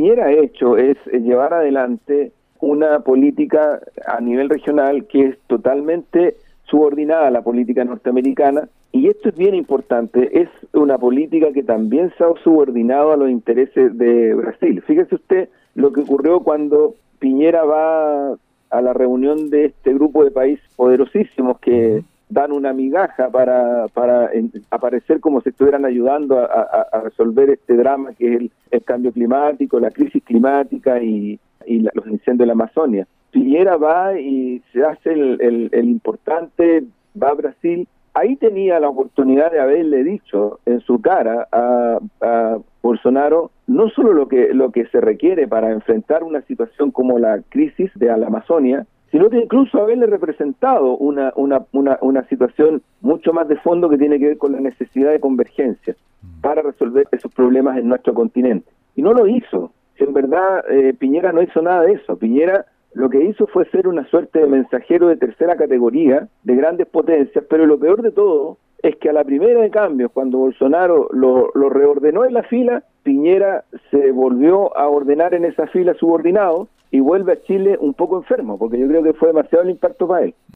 Piñera ha hecho es llevar adelante una política a nivel regional que es totalmente subordinada a la política norteamericana, y esto es bien importante, es una política que también se ha subordinado a los intereses de Brasil. Fíjese usted lo que ocurrió cuando Piñera va a la reunión de este grupo de países poderosísimos que dan una migaja para aparecer como si estuvieran ayudando a resolver este drama que es el cambio climático, la crisis climática y los incendios de la Amazonia. Piñera va y se hace el importante, va a Brasil. Ahí tenía la oportunidad de haberle dicho en su cara a Bolsonaro no solo lo que se requiere para enfrentar una situación como la crisis de la Amazonia, sino que incluso haberle representado una situación mucho más de fondo que tiene que ver con la necesidad de convergencia para resolver esos problemas en nuestro continente. Y no lo hizo. En verdad, Piñera no hizo nada de eso. Piñera lo que hizo fue ser una suerte de mensajero de tercera categoría, de grandes potencias, pero lo peor de todo es que a la primera de cambios, cuando Bolsonaro lo reordenó en la fila, Piñera se volvió a ordenar en esa fila subordinado y vuelve a Chile un poco enfermo, porque yo creo que fue demasiado el impacto para él.